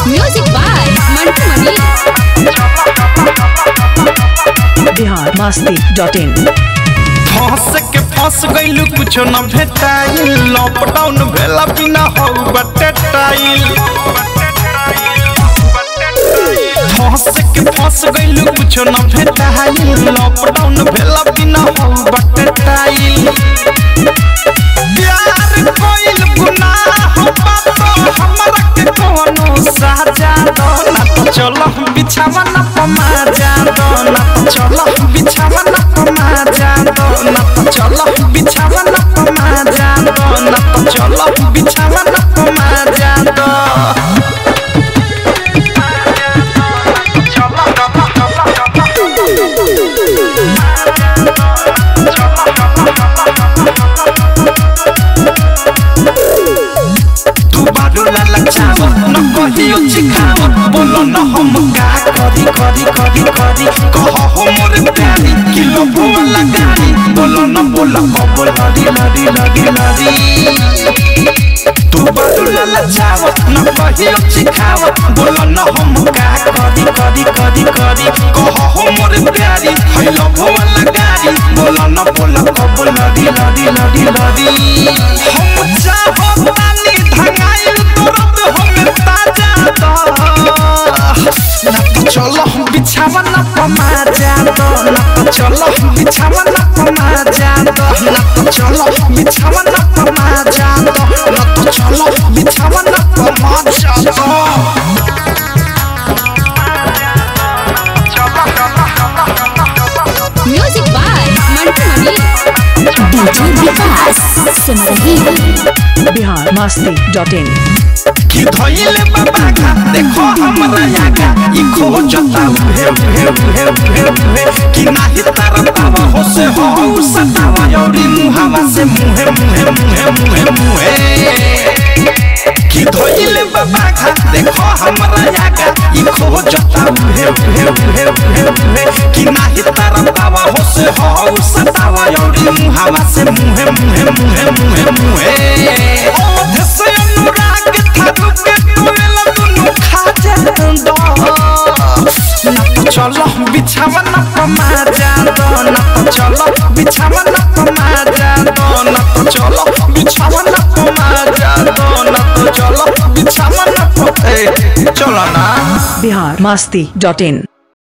Music by Mantu Mani. biharmasti.in फंस गइलू कुछो न भेटाइल लॉकडाउन भेला बिना हो बटेटाइल फंस गइलू कुछो न भेटाइल लॉकडाउन भेला बिना हो बटेटाइल प्यार कोइल गुनाह बात हमरा के कोनो साजा दो ना तो चलो बिछावा ना पमाजा दो ना तो चलो बिछावा ना पमाजा दो ना तो चलो बिछावा ना पमाजा दो ना तो चलो बिछावा ना पमाजा दो न कहियो चिखावा बोलो न हम का करी कह हो मोर प्यारी किलो वाला गाड़ी बोलो न बोला कबल लड़ी तू बादुला लचावा न कहियो चिखावा बोलो न हम का करी कह हो मोर प्यारी किलो वाला गाड़ी बोलो न बोला कबल लड़ी हम चाहो तानी धगाइल चलो बिछावा ना पमाजा दो ना चलो बिछावा ना पमाजा दो ना चलो बिछावा ना पमाजा दो ना चलो बिछावा ना पमाजा दो Music by Mantu Mani. DJ Vikas Simrahi. biharmasti.in कि धइले बाबा का देखो हमरा यागा ई खोजता उहे कि नाही तारा पावा हो से हो सतावा योरी मुहावा से मुहे कि धइले बाबा का देखो हमरा यागा ई खोजता उहे कि नाही तारा पावा हो से हो सतावा योरी मुहावा से मुहे ओ धसे अनुराग थारू के टोला दुनु खा जा दो ना तो चलो बिछावा ना पमाजा दो ना तो चलो बिछावा ना पमाजा दो ना तो चलो बिछावा ना पमाजा दो ना तो चलो बिछावा ना चलो ना biharmasti.in